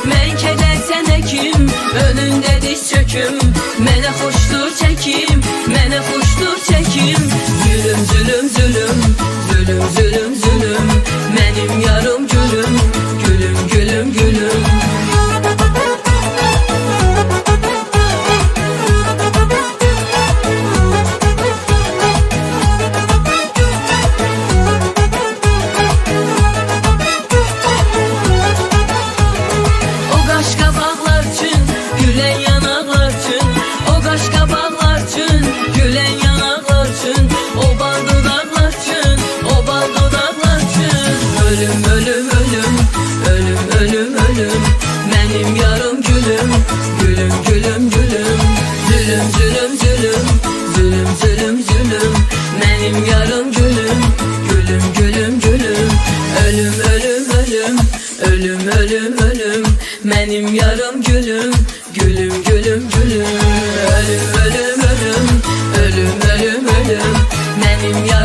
Mən kədər sənə kim, önündə diz çöküm. Mənə xoşdur çəkim, mənə xoşdur çəkim. Zülüm, zülüm, zülüm, zülüm, zülüm, zülüm. Mənim yarım gülüm, gülüm, gülüm, gülüm. Ölüm, ölüm, ölüm, ölüm, ölüm, ölüm. Mənim yarım gülüm, gülüm, gülüm, gülüm. Zülüm, zülüm, zülüm, zülüm, zülüm, zülüm. Mənim yarım gülüm, gülüm, gülüm, gülüm. Ölüm, ölüm, ölüm, ölüm, ölüm, ölüm. Mənim yarım gülüm, gülüm, gülüm, gülüm. Ölüm, ölüm, ölüm, ölüm, ölüm, ölüm. Mənim yarım